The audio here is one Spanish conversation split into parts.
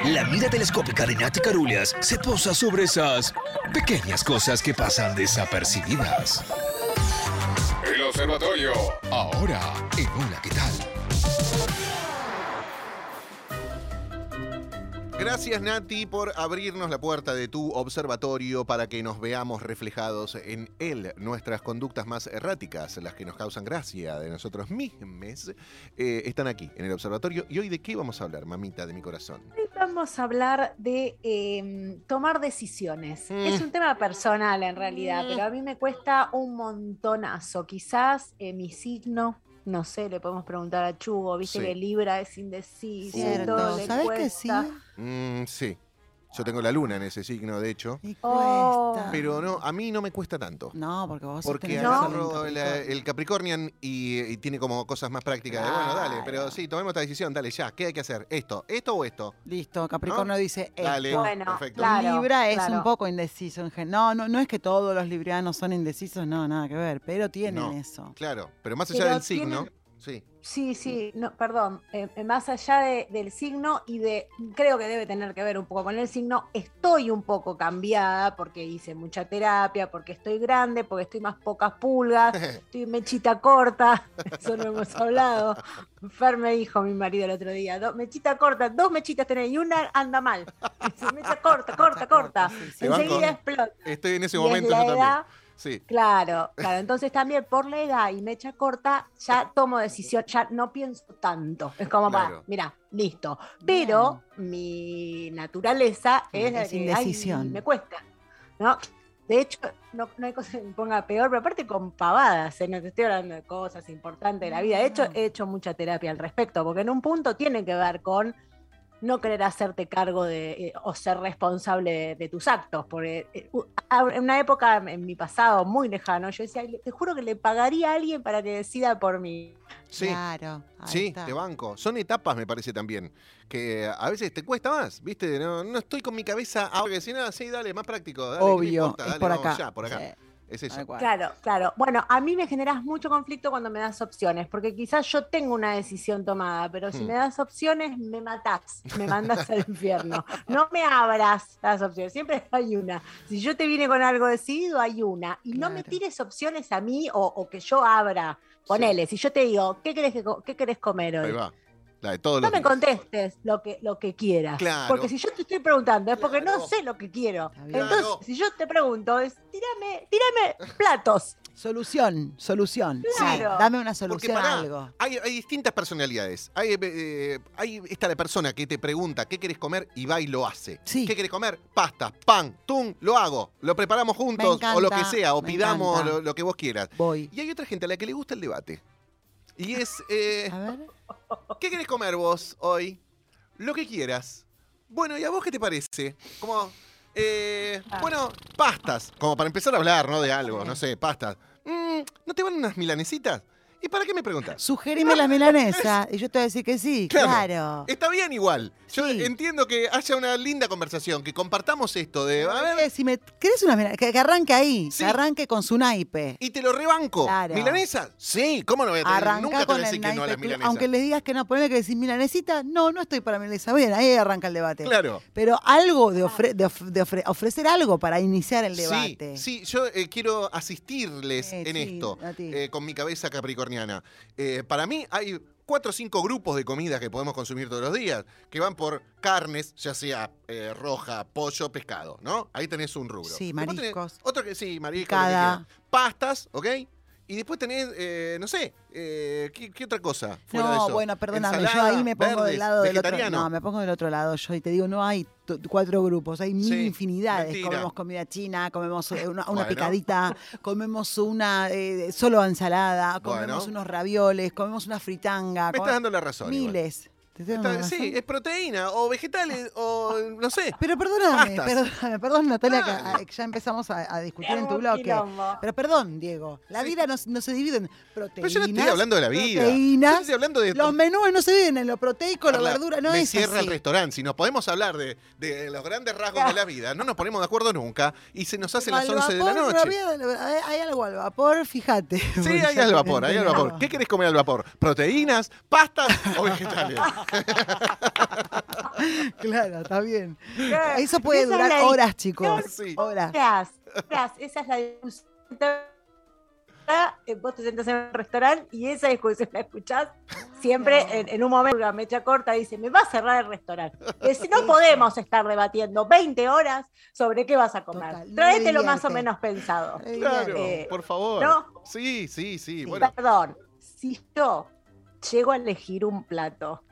La mira telescópica de Nati Carulias se posa sobre esas pequeñas cosas que pasan desapercibidas. El observatorio, ahora en Hola, ¿qué tal? Gracias, Nati, por abrirnos la puerta de tu observatorio para que nos veamos reflejados en él. Nuestras conductas más erráticas, las que nos causan gracia de nosotros mismos, están aquí, en el observatorio. ¿Y hoy de qué vamos a hablar, mamita de mi corazón? Hoy vamos a hablar de tomar decisiones. Es un tema personal, en realidad, pero a mí me cuesta un montonazo. Quizás mi signo... No sé, le podemos preguntar a Chugo, viste Sí. que Libra es indeciso, Cierto. todo le ¿Sabés que cuesta. sí? Sí. Yo tengo la luna en ese signo, de hecho. Y Oh. cuesta. Pero no, a mí no me cuesta tanto. No, porque vos Porque tenés agarro el el Capricornian y tiene como cosas más prácticas. De, bueno, dale, pero sí, tomemos esta decisión, dale, ya. ¿Qué hay que hacer? ¿Esto o esto? Listo, Capricornio dice esto. Dale, Bueno, perfecto. claro. Libra es un poco indeciso en general. No es que todos los librianos son indecisos, no, nada que ver, pero tienen No. eso. Claro, pero más allá Pero del signo, sí. Sí, no, perdón, más allá del signo y creo que debe tener que ver un poco con el signo, estoy un poco cambiada porque hice mucha terapia, porque estoy grande, porque estoy más pocas pulgas, estoy mechita corta, eso no hemos hablado. Fer me dijo mi marido el otro día, mechita corta, 2 mechitas tenés y una anda mal. Dice, mecha corta. Sí, sí. Te banco. Enseguida explota. Estoy en ese Y momento es la yo también. edad. Sí. Claro. Entonces también por la edad y mecha corta ya tomo decisión, ya no pienso tanto. Es como, Claro. mira, listo. Pero mi naturaleza es la Es que indecisión. me cuesta, ¿no? De hecho, no hay cosa que me ponga peor, pero aparte con pavadas, no te estoy hablando de cosas importantes de la vida. De hecho, he hecho mucha terapia al respecto, porque en un punto tiene que ver con no querer hacerte cargo o ser responsable de tus actos. Porque en una época, en mi pasado muy lejano, yo decía, te juro que le pagaría a alguien para que decida por mí. Sí. Claro. ahí Sí, está. te banco. Son etapas, me parece también, que a veces te cuesta más, ¿viste? No estoy con mi cabeza ahora que si nada, sí, dale, más práctico. Dale, ¿qué me Obvio, importa? es Dale, por vamos acá. ya, por acá. Sí. Es eso. Tal cual. Claro. Bueno, a mí me generas mucho conflicto cuando me das opciones, porque quizás yo tengo una decisión tomada, pero si me das opciones, me matás, me mandas al infierno. No me abras las opciones, siempre hay una. Si yo te vine con algo decidido, hay una. Y no me Claro. tires opciones a mí o que yo abra. Ponele, si yo te digo, ¿qué querés comer hoy? Ahí va. La de todos No los me días. contestes lo que quieras. Claro. Porque si yo te estoy preguntando es porque Claro. no sé lo que quiero. Está bien. Entonces, Claro. si yo te pregunto, es tírame platos. Solución. Claro. Sí, dame una Porque solución pará, a algo. hay distintas personalidades. Ahí está la persona que te pregunta qué querés comer y va y lo hace. Sí. ¿Qué querés comer? Pasta, pan, lo hago. Lo preparamos juntos o lo que encanta, sea, o me pidamos encanta. lo que vos quieras. Voy. Y hay otra gente a la que le gusta el debate. Y es, A ver. ¿qué querés comer vos hoy? Lo que quieras. Bueno, ¿y a vos qué te parece? Como, bueno, pastas. Como para empezar a hablar, ¿no? De algo, no sé, pastas. ¿No te van unas milanesitas? ¿Y para qué me preguntas? Sugerime las milanesas y yo te voy a decir que sí, claro. Está bien igual. Yo Sí. entiendo que haya una linda conversación, que compartamos esto de, a ver, Si me querés una milanesa, que arranque ahí, Sí. que arranque con su naipe. y te lo rebanco. Claro. ¿Milanesas? Sí, ¿cómo no voy a tener? Arranca Nunca te con voy a el decir que no a las naipe. milanesas. Aunque les digas que no, ponele que decís milanesita, no estoy para milanesa. Bien, ahí arranca el debate. Claro. Pero algo de ofrecer algo para iniciar el debate. Sí, yo quiero asistirles en Sí, esto, a ti. con mi cabeza capricorniana. Para mí hay 4 o 5 grupos de comidas que podemos consumir todos los días, que van por carnes, ya sea roja, pollo, pescado, ¿no? Ahí tenés un rubro. Sí, Después tenés mariscos. otro que sí, mariscos, lo que Picada. quieras. Pastas, ¿ok? Y después tenés, no sé, ¿qué otra cosa fuera de No, eso? bueno, perdóname, Ensalada, yo ahí me pongo verdes, del lado del otro. vegetariano. No, me pongo del otro lado yo y te digo, no hay 4 grupos, hay mil Sí, infinidades. mentira. Comemos comida china, comemos una Bueno. picadita, comemos una solo ensalada, comemos Bueno. unos ravioles, comemos una fritanga. Me estás dando la razón. igual. Miles. ¿Te estoy dando la razón? Sí, es proteína, o vegetales, o no sé. Pero perdóname, Pastas. perdón Natalia, Dale. que ya empezamos a discutir en tu Qué bloque. quilombo. Pero perdón, Diego, la Sí. vida no se divide en proteínas. Pero yo no estoy hablando de la vida. Yo Proteínas. estoy hablando de... Los menús no se dividen en lo proteico, la Carla, verdura, no me es cierra así. el restaurante. Si nos podemos hablar de los grandes rasgos de la vida, no nos ponemos de acuerdo nunca y se nos hace las Al 11 de la vapor, noche. pero hay algo al vapor, fíjate. Sí, hay al vapor, hay al vapor. ¿Qué querés comer al vapor? ¿Proteínas, pastas o vegetales? Claro, está bien. Claro, Eso puede esa es durar la horas, chicos. Sí. Horas. Esa es la discusión. Vos te sentás en un restaurante y esa discusión la escuchás siempre No. en un momento, una mecha corta, dice, me va a cerrar el restaurante. Si no podemos estar debatiendo 20 horas sobre qué vas a comer. Total, no Tráetelo le más o divierte. menos pensado. Claro, Eh, por favor. ¿no? Sí. Sí, Bueno, perdón, si yo llego a elegir un plato,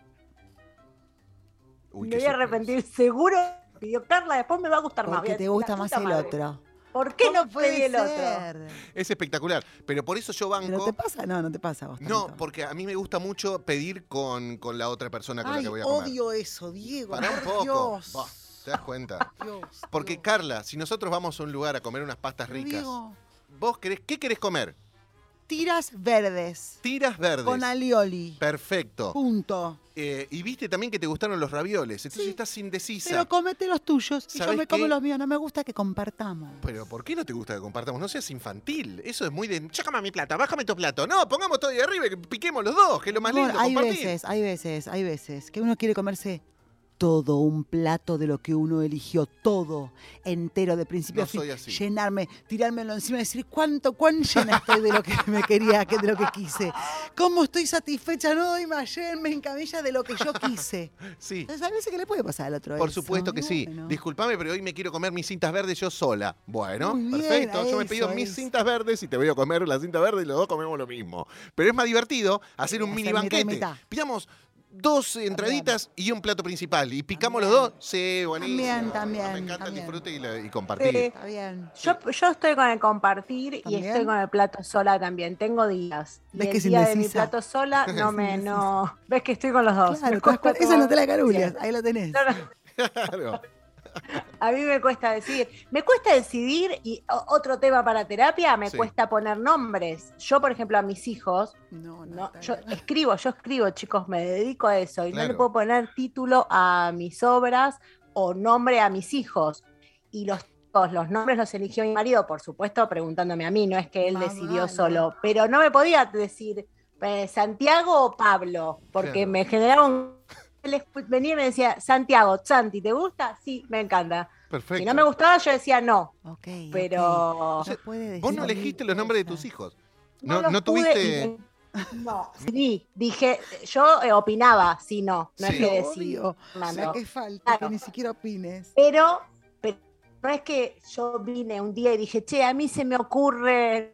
uy, me qué voy a sorpresa. arrepentir seguro. Pidió Carla, después me va a gustar más. Porque Voy a te decir, gusta la más puta el madre. otro. ¿Por qué no puede pedí el otro? ser? Es espectacular. Pero por eso yo ¿Pero banco. te pasa? No, no te pasa a vos No, tanto. porque a mí me gusta mucho pedir con la otra persona con la Ay, que voy a comer. odio eso, Diego. Pará un por poco. Dios. Bah, ¿te das cuenta? Dios, Porque, Dios. Carla, si nosotros vamos a un lugar a comer unas pastas Pero, ricas, Diego, ¿vos qué querés comer? tiras verdes Tiras verdes. con alioli. Perfecto. Punto. Y viste también que te gustaron los ravioles, entonces Sí, estás indecisa. Pero comete los tuyos y yo ¿Sabés me como qué? los míos. No me gusta que compartamos. Pero ¿por qué no te gusta que compartamos? No seas infantil. Eso es muy de, chácame mi plato, bájame tu plato. No, pongamos todo ahí arriba y que piquemos los dos, que es lo más Amor, lindo, hay compartir. hay veces que uno quiere comerse todo un plato de lo que uno eligió, todo entero, de principio No a fin, soy así. llenarme, tirármelo encima y decir cuán llena estoy de lo que me quería, de lo que quise. ¿Cómo estoy satisfecha? No doy más, llévenme en camilla de lo que yo quise. Sí. Entonces, a veces que le puede pasar al otro Por eso. supuesto que Y sí. bueno. Disculpame, pero hoy me quiero comer mis cintas verdes yo sola. Bueno, Muy bien, perfecto. Yo me pido eso mis es. cintas verdes y te voy a comer las cintas verdes y los dos comemos lo mismo. Pero es más divertido hacer un Hacer mini mitad y banquete. mitad. Pidamos 2 entraditas y un plato principal. Y picamos También. los dos. Sí, buenísimo. También, Me encanta el también. disfrute y compartir. Sí. Está bien. Yo estoy con el compartir y ¿También? estoy con el plato sola también. Tengo días. Y ¿Ves el que es día de mi indecisa? plato sola no Es me indecisa. no. Ves que estoy con los dos. Claro, Me cuesta esa no te la como- carulias, Sí. ahí lo tenés. No, no, Claro. a mí me cuesta decidir. Me cuesta decidir y otro tema para terapia, me Sí. cuesta poner nombres. Yo, por ejemplo, a mis hijos, No, no, está yo bien. escribo, chicos, me dedico a eso y no Claro. le puedo poner título a mis obras o nombre a mis hijos. Y los nombres los eligió mi marido, por supuesto, preguntándome a mí, no es que él Más decidió vale. solo, pero no me podía decir Santiago o Pablo, porque Claro. me generaba un... Él venía y me decía, Santiago, Santi, ¿te gusta? Sí, me encanta. Perfecto. Si no me gustaba, yo decía no, Ok, pero... ok. No puede decir Vos no mil elegiste los nombres de tus cosas. hijos. los No pude tuviste. y- No, sí, dije, yo opinaba, sí, no es Sí. que decidí. Obvio. No, O sea, no. que falta Claro. que ni siquiera opines. Pero no es que yo vine un día y dije, che, a mí se me ocurre.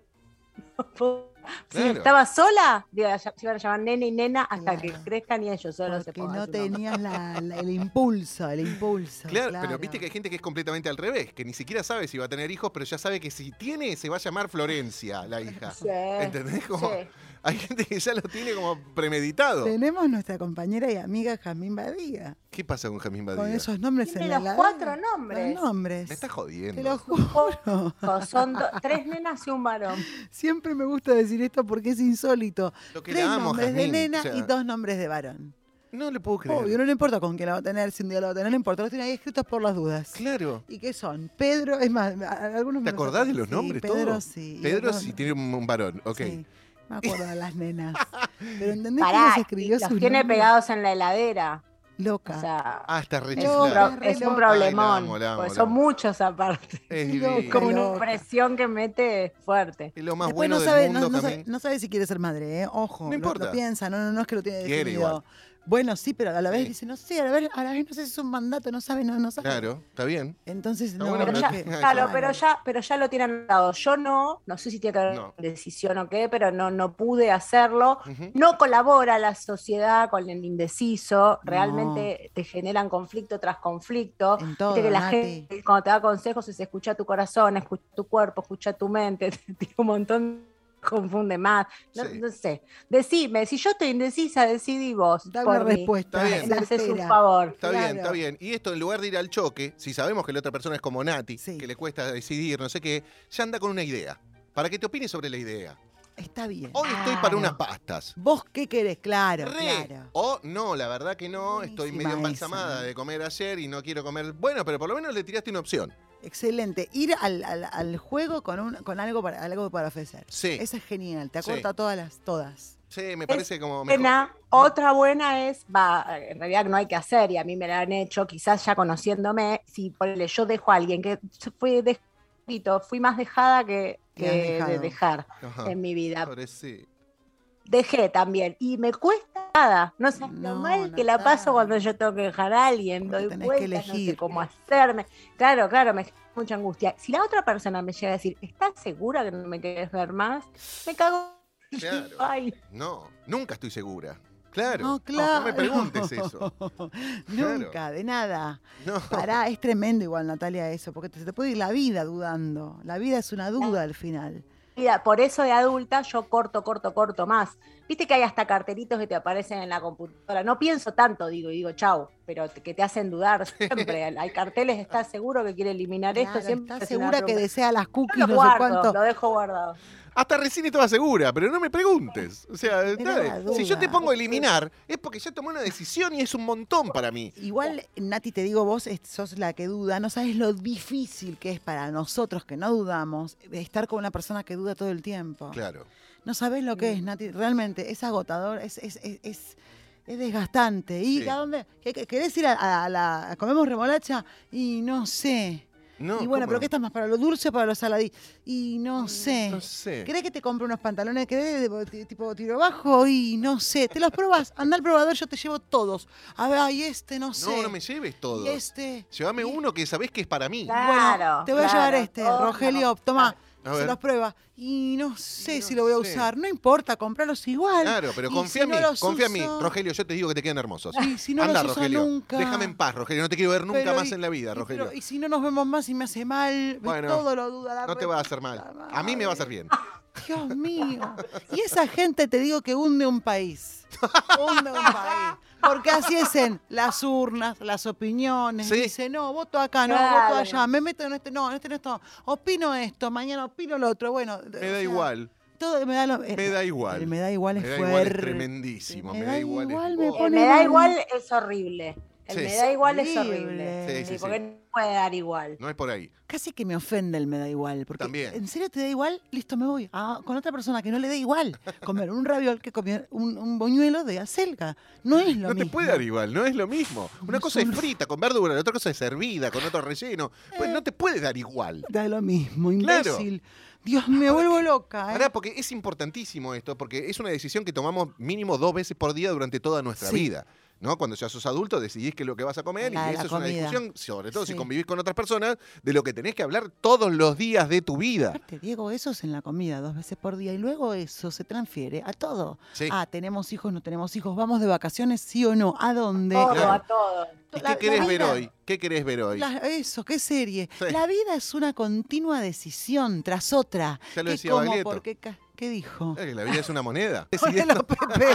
Si Claro. estaba sola, se iban a llamar nene y nena hasta Claro. que crezcan y ellos solo se Porque pongan no su nombre. tenías el impulso, Claro, pero viste que hay gente que es completamente al revés, que ni siquiera sabe si va a tener hijos, pero ya sabe que si tiene, se va a llamar Florencia, la hija. Sí, ¿Entendés? Como, sí. hay gente que ya lo tiene como premeditado. Tenemos nuestra compañera y amiga Jamín Badía, ¿Qué pasa con Jamín Badía? con esos nombres Tiene en la los heladera. 4 nombres. Los nombres. Me estás jodiendo. Te lo juro. Son 3 nenas y un varón. Siempre me gusta decir esto porque es insólito. Lo que 3 la amo, nombres Jazmín, de nena o sea, y 2 nombres de varón. No le puedo creer. Obvio, no le importa con quién la va a tener, si un día la va a tener, no le importa. Los tiene ahí escritos por las dudas. Claro. ¿Y qué son? Pedro, es más, algunos ¿Te me los acordás de acuerdo. los nombres Sí, Pedro todos? sí. y Pedro otros sí no. tiene un varón, ok. Sí, me acuerdo de las nenas. Pero ¿entendés que Pará, los y escribió los sus tiene nombres? pegados en la heladera. Loca. O sea, Ah, está re es No, un, chiflada. es un Ay, problemón. la amo, Porque la son amo. muchos aparte. Es Loca, divino. Como una loca. presión que mete fuerte. Es lo más Después bueno no sabe, del mundo, no Jamín. sabe si quiere ser madre, ¿eh? Ojo, No lo importa. piensa, no es que lo tiene Quiere definido. igual. Bueno, sí, pero a la vez Sí. dice, no sé, a la vez no sé si es un mandato, no sabe. Claro, está bien. Entonces, Está no, bueno, Pero pero ya, es que- claro, pero ya lo tienen dado. Yo no sé si tiene que haber No. decisión o qué, pero no pude hacerlo. Ujú. No colabora la sociedad con el indeciso, realmente te generan conflicto tras conflicto. En todo, Viste que la Nati. gente cuando te da consejos es escucha tu corazón, escucha tu cuerpo, escucha tu mente, te tira un montón, confunde más. No, Sí. no sé. Decime, si yo estoy indecisa, decidí vos. Da por una mí. respuesta. Está bien. Me haces un certera. favor. Está bien, Claro. está bien. Y esto, en lugar de ir al choque, si sabemos que la otra persona es como Nati, Sí. que le cuesta decidir, no sé qué, ya anda con una idea. Para que te opines sobre la idea. Está bien. Hoy estoy para Claro. unas pastas. ¿Vos qué querés? Claro, Re. claro. O no, la verdad que no, estoy Buenísima medio embalsamada esa. de comer ayer y no quiero comer. Bueno, pero por lo menos le tiraste una opción. Excelente. Ir al juego con algo para ofrecer. Sí. Eso es genial. Te Sí. acorta todas. Sí, me parece como mejor. Otra buena es, en realidad no hay que hacer, y a mí me la han hecho, quizás ya conociéndome, si ponele, yo dejo a alguien que fui más dejada que de dejar Ajá. en mi vida. Sí. Dejé también, y me cuesta nada, no sé lo mal que la paso cuando yo tengo que dejar a alguien, Porque doy tenés vueltas, que no sé elegir. cómo hacerme. Claro, me genera mucha angustia. Si la otra persona me llega a decir, ¿estás segura que no me querés ver más? Me cago. Claro. Ay. No, nunca estoy segura. Claro. No, claro. No me preguntes eso. Nunca, Claro. de nada. No. Pará, es tremendo igual, Natalia, eso, porque se te puede ir la vida dudando. La vida es una duda al final. Mira, por eso de adulta yo corto más. Viste que hay hasta cartelitos que te aparecen en la computadora. No pienso tanto, digo, chau, pero que te hacen dudar siempre. Hay carteles, ¿estás seguro que quiere eliminar esto? Siempre ¿Estás es una segura que pregunta. desea las Yo cookies, lo no sé guardo, cuánto? lo dejo guardado. Hasta recién estaba segura, pero no me preguntes. O sea, Era dale. la duda. Si yo te pongo a eliminar, es porque ya tomé una decisión y es un montón para mí. Igual, Nati, te digo, vos sos la que duda, no sabes lo difícil que es para nosotros que no dudamos estar con una persona que duda todo el tiempo. Claro. No sabes lo que es, Nati, realmente es agotador, es desgastante. ¿Y Sí. a dónde? ¿Querés ir a comemos remolacha? Y no sé. No, Y bueno, ¿cómo ¿pero no? qué estás más para lo dulce o para lo saladí? Y no sé. No sé. ¿Querés que te compre unos pantalones de tipo tiro bajo? Y no sé. ¿Te los probás? Anda al probador, yo te llevo todos. A ver, ay, no sé. No, no me lleves todo. Y Llévame y- uno que sabés que es para mí. Claro, te voy a llevar todo, Rogelio, tomá. A Se ver. los prueba. Y no sé No si lo voy a sé. usar. No importa, compralos igual. Claro, pero Y confía si en no mí, los confía en mí. uso- Rogelio, yo te digo que te quedan hermosos. Y si no Anda, los uso Rogelio. nunca. Déjame en paz, Rogelio. No te quiero ver nunca Pero más en la vida, y Rogelio. y si no nos vemos más y me hace mal, Bueno, todo lo duda. La No te va a hacer mal. reputa A mí me va a madre. hacer bien. Dios mío. Y esa gente te digo que hunde un país. Hunde un país. Porque así es en las urnas, las opiniones. Sí. Dice, no, voto acá, no, Claro. voto allá. Me meto en este, no, en este no esto. Opino esto, mañana opino lo otro. Bueno, Me da igual. Todo me da lo, Me da igual. el me da igual es Me da igual, es fuerte. tremendísimo. Me da igual, es- me Oh. pone Me da mal. igual es horrible. Sí. Me da igual es Horrible. horrible. Sí, sí, Porque sí. no puede dar igual. No es por ahí. Casi que me ofende el me da igual. Porque También. ¿en serio te da igual? Listo, me voy. Con otra persona que no le da igual. Comer un raviol que comer un boñuelo de acelga. No es lo No mismo. te puede dar igual, no es lo mismo. Una Es cosa es un- frita con verdura, la otra cosa es servida con otro relleno. Pues no te puede dar igual. Da lo mismo, Claro. imbécil. Dios, me vuelvo loca. Pará, porque es importantísimo esto, porque es una decisión que tomamos mínimo 2 veces por día durante toda nuestra Sí. vida. ¿No? Cuando ya sos adulto decidís qué es lo que vas a comer La de y la eso es una comida. discusión, sobre todo si Sí. convivís con otras personas, de lo que tenés que hablar todos los días de tu vida. Aparte, Diego, eso es en la comida 2 veces por día y luego eso se transfiere a todo. Sí. ¿Tenemos hijos, no tenemos hijos? ¿Vamos de vacaciones, sí o no? ¿A dónde? Todo, Claro. a todo. ¿Y la- qué querés la ver vida- hoy? ¿Qué querés ver hoy? Eso, qué serie. Sí. La vida es una continua decisión tras otra. Ya lo ¿Qué decía como? Baglietto. ¿Por qué, ¿Qué dijo? Que la vida es una moneda. Ponelo, Pepe.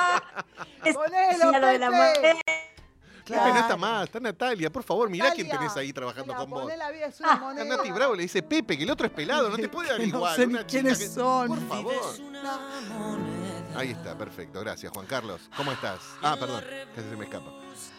Es- Ponelo, sí, a lo de la Pepe. moneda. Pepe, no está mal, está Natalia, por favor, mirá quién Natalia, tenés ahí trabajando con vos. poné, la vida es una A moneda. Nati Bravo le dice Pepe, que el otro es pelado, no te puede dar Que no igual. sé ni una chica quiénes que- son. Por favor. Ahí está, perfecto. Gracias, Juan Carlos. ¿Cómo estás? Ah, perdón, casi se me escapa.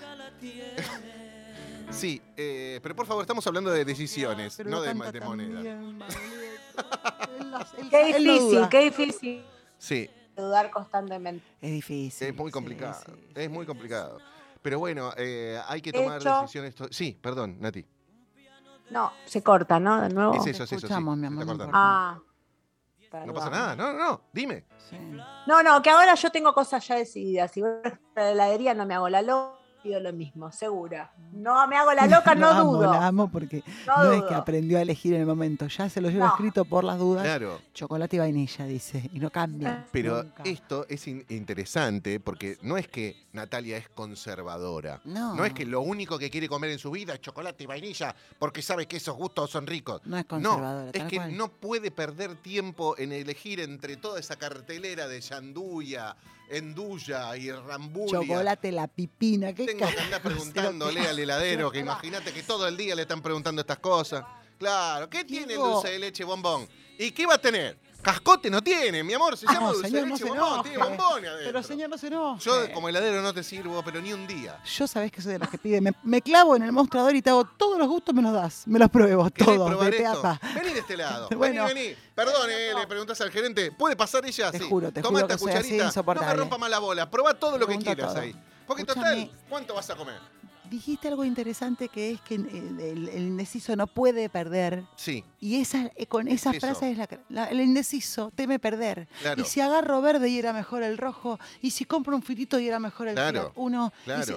Sí, pero por favor, estamos hablando de decisiones, Pero no lo de, canta de tan moneda. bien, Baglietto. Qué Él lo difícil, duda. qué difícil Sí, dudar constantemente. Es difícil. es muy sí, complicado. sí, Es muy complicado. Pero bueno, hay que De tomar hecho- decisiones. Sí, perdón, Nati. No, se corta, ¿no? De nuevo. Es Te eso, escuchamos, mi se está amor, no cortando. importa. Ah. No pasa perdón. nada, no, dime. Sí. No, que ahora yo tengo cosas ya decididas. Si voy a la heladería no me hago la loca, pido lo mismo, segura. No me hago la loca, no La amo, dudo. la amo porque No no es dudo. que aprendió a elegir en el momento. Ya se lo lleva No. escrito por las dudas. Claro. Chocolate y vainilla, dice. Y no cambia. Pero nunca. esto es interesante porque no es que Natalia es conservadora. No. es que lo único que quiere comer en su vida es chocolate y vainilla porque sabe que esos gustos son ricos. No es conservadora, No, es tal que cual. no puede perder tiempo en elegir entre toda esa cartelera de yanduya, enduya y rambulia. Chocolate, la pipina. ¿Qué Tengo que carajo? andar preguntándole al heladero, que imagínate que todo el día le están preguntando estas cosas. Claro, ¿qué tiene el Diego. dulce de leche bombón? ¿Y qué va a tener? Cascote no tiene, mi amor, se llama dulce señor, de no leche se bombón, enoje. tiene bombones adentro. Pero señor, no se enoje. Yo como heladero no te sirvo, pero ni un día. Yo sabés que soy de las que pide. Me clavo en el mostrador y te hago todos los gustos, me los das. Me los pruebo ¿Querés todos, probar de pe a esto? pa. Vení de este lado. Bueno. Vení. Perdón, le preguntás al gerente. ¿Puede pasar ella? Te Sí. juro Tomá esta que soy así cucharita. No insoportable. me rompa más la bola. Probá todo lo que Pregunta quieras todo. ahí. Porque Escúchame. total, ¿cuánto vas a comer? Dijiste algo interesante que es que el indeciso no puede perder. Sí, Y con esa Eso. frase es el indeciso teme perder. Claro. Y si agarro verde y era mejor el rojo, y si compro un filito y era mejor el Claro, Fiat Uno. claro.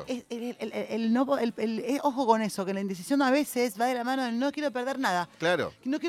Ojo con eso, que la indecisión a veces va de la mano del no quiero perder nada. claro.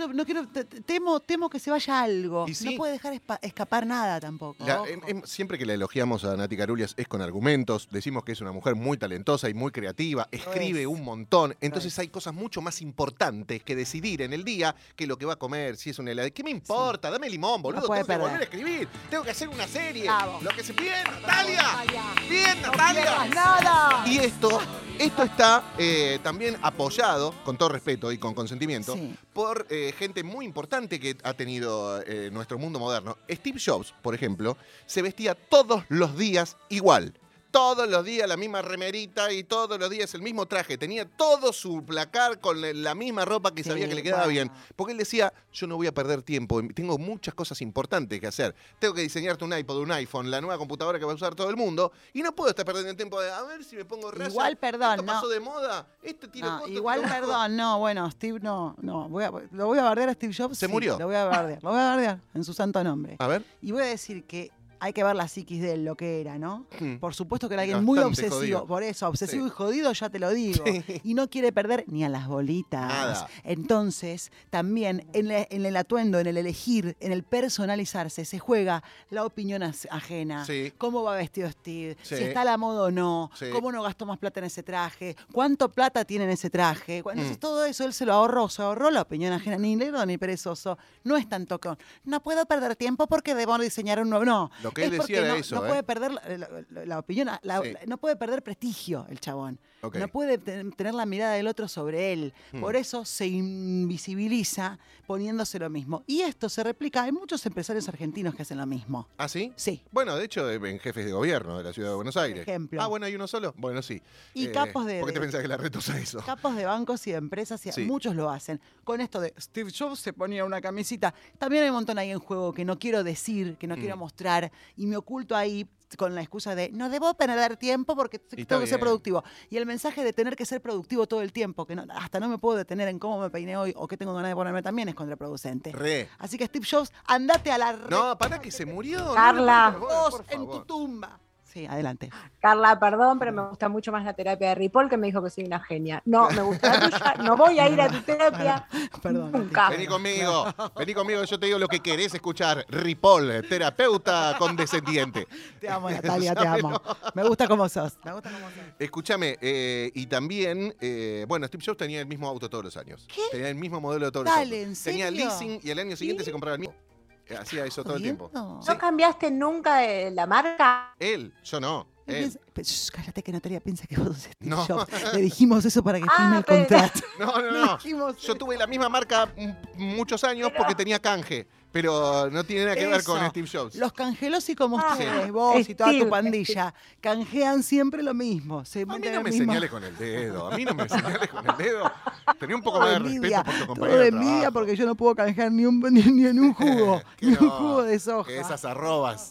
Temo que se vaya algo. Y sí. No puede dejar escapar nada tampoco. Ojo. Siempre que la elogiamos a Nati Carulias es con argumentos. Decimos que es una mujer muy talentosa y muy creativa. Escribe es. un montón. Entonces es. hay cosas mucho más importantes que decidir en el día que lo que va a comer, si es una helada. ¿Qué me importa? Dame limón, boludo. No puede Tengo que volver a perder. escribir. Tengo que hacer una serie. Bravo. Lo que se pide, Natalia. Bien, Natalia. pierdas nada. Y esto está también apoyado, con todo respeto y con consentimiento, Sí. por gente muy importante que ha tenido nuestro mundo moderno. Steve Jobs, por ejemplo, se vestía todos los días igual. Todos los días la misma remerita y todos los días el mismo traje. Tenía todo su placar con la misma ropa que Sí, sabía que le quedaba bueno. bien. Porque él decía, yo no voy a perder tiempo, tengo muchas cosas importantes que hacer. Tengo que diseñarte un iPod, un iPhone, la nueva computadora que va a usar todo el mundo. Y no puedo estar perdiendo el tiempo de, a ver si me pongo raya. Igual, perdón, ¿Esto no. pasó de moda? ¿Este tiro No, corto, igual, tiro bajo? perdón, no, bueno, Steve no. Lo voy a bardear a Steve Jobs. ¿Se sí, murió? Lo voy a bardear en su santo nombre. A ver. Y voy a decir que hay que ver la psiquis de él, lo que era, ¿no? Por supuesto que era alguien Bastante muy obsesivo, jodido. por eso, obsesivo Sí. y jodido, ya te lo digo. Y no quiere perder ni a las bolitas. Nada. Entonces, también en el atuendo, en el elegir, en el personalizarse, se juega la opinión ajena. Sí. ¿Cómo va vestido Steve? Sí. Si está a la moda o no. Sí. ¿Cómo no gastó más plata en ese traje? ¿Cuánto plata tiene en ese traje? Entonces, todo eso él se ahorró la opinión ajena, ni negro ni perezoso. No es tanto con, no puedo perder tiempo porque debo diseñar un nuevo. No. Lo que él es porque decía era no, eso, no puede perder la opinión, Sí. no puede perder prestigio el chabón. Ok. No puede tener la mirada del otro sobre él. Hmm. Por eso se invisibiliza poniéndose lo mismo. Y esto se replica. Hay muchos empresarios argentinos que hacen lo mismo. ¿Ah, sí? Sí. Bueno, de hecho, en jefes de gobierno de la ciudad de Buenos Aires. ejemplo. Ah, bueno, ¿hay uno solo? Bueno, sí. Y capos de- ¿Por qué te de- pensás que la retos a eso? Capos de bancos y de empresas, y Sí. muchos lo hacen. Con esto de Steve Jobs se ponía una camisita. También hay un montón ahí en juego que no quiero decir, que no quiero mostrar, y me oculto ahí con la excusa de no debo perder tiempo porque Y está tengo que ser bien. productivo. Y el mensaje de tener que ser productivo todo el tiempo, que hasta no me puedo detener en cómo me peiné hoy o qué tengo ganas de ponerme, también es contraproducente. Re. Así que Steve Jobs, andate a la No, para que se murió. Carla. No, por favor, vos por en tu favor. tumba. Sí, adelante. Carla, perdón, pero me gusta mucho más la terapia de Ripoll, que me dijo que soy una genia. No, me gusta la tuya, no voy a ir a tu terapia Perdón, nunca. Vení conmigo, yo te digo lo que querés escuchar. Ripoll, terapeuta condescendiente. Te amo, Natalia, te amo. Me gusta como sos. Escúchame, y también, bueno, Steve Jobs tenía el mismo auto todos los años. ¿Qué? Tenía el mismo modelo de todos Dale, los autos. ¿en Tenía serio? leasing y al año siguiente se compraba el mismo. Hacía eso todo el tiempo. ¿Jodiendo? Sí. ¿No cambiaste nunca de la marca? Él, yo no. Él. Cállate que Natalia piensa que vos sos Steve No. Jobs. Le dijimos eso para que firme el pero- contrato. No, Le no. dijimos Yo tuve la misma marca muchos años porque tenía canje, pero no tiene nada que ver con eso. Steve Jobs. Los cangelosi como Ah, ustedes, vos y toda tu Steve. pandilla, canjean siempre lo mismo. Se A mí meten no el me mismo- señales con el dedo. A mí no me señales con el dedo. Tenía un poco Todo más de de envidia, respeto por tu todo compañero de de envidia trabajo. porque yo no puedo canjear ni en un jugo, Que ni un no, jugo de soja. que esas arrobas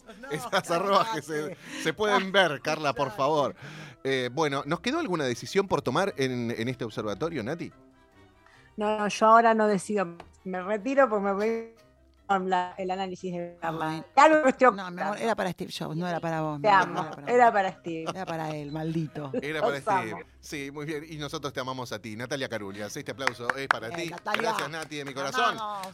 que se pueden ver, Carla, por favor. Bueno, ¿nos quedó alguna decisión por tomar en este observatorio, Nati? No, yo ahora no decido. Me retiro porque me voy con el análisis de Carla. Algo que estoy No, mi amor, era para Steve Jobs, no era para vos. Te mi amor, amo. no vos. Era para Steve. Era para él, maldito. Era para Los amo. Steve. Sí, muy bien. Y nosotros te amamos a ti. Natalia Carulias, este aplauso es para ti. Natalia. Gracias, Nati, de mi corazón. Amamos.